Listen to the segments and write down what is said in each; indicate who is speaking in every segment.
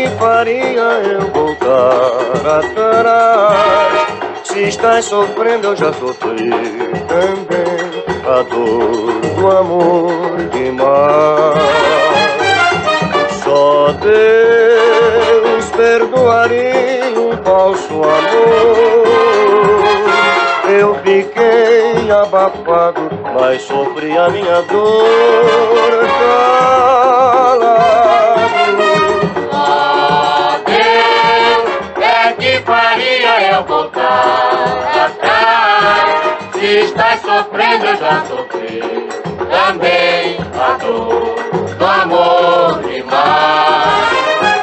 Speaker 1: que faria eu voltar atrás? Se estás sofrendo, eu já sofri também a dor do amor demais. Só Deus perdoaria um falso amor. Eu fiquei abafado, mas sofri a minha dor calado.
Speaker 2: Só Deus é que faria eu voltar atrás. Se estás sofrendo, eu já sofri também a dor do amor demais.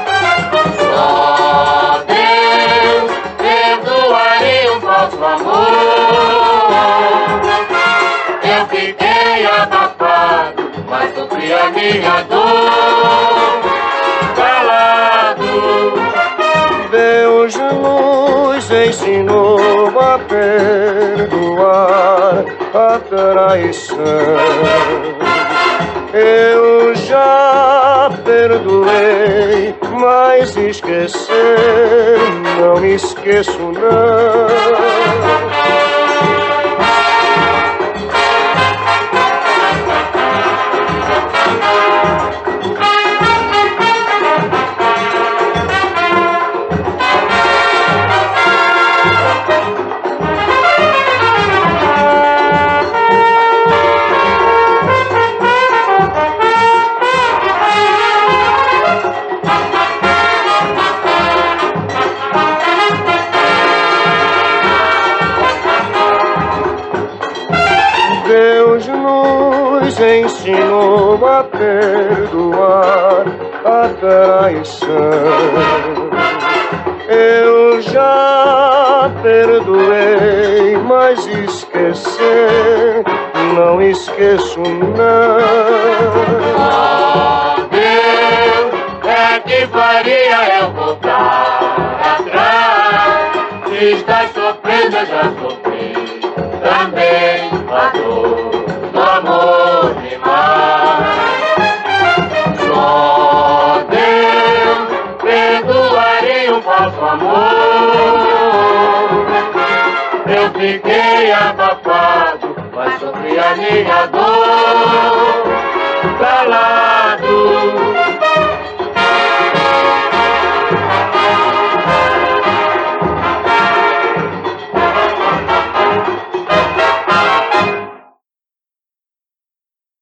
Speaker 2: Só Deus perdoaria um falso amor. Eu fiquei abafado, mas sofri a minha dor calado.
Speaker 1: Deus nos ensinou a perdoar a traição. Eu já perdoei, mas esquecer não me esqueço não. Deus nos ensinou a perdoar a traição. Eu já perdoei, mas esquecer não esqueço não.
Speaker 2: Só Deus é que faria eu voltar atrás. Se estás sofrendo, eu já sofri também a dor do amor demais. Só Deus perdoaria um falso amor. Eu fiquei abafado, mas sofri a minha dor calado.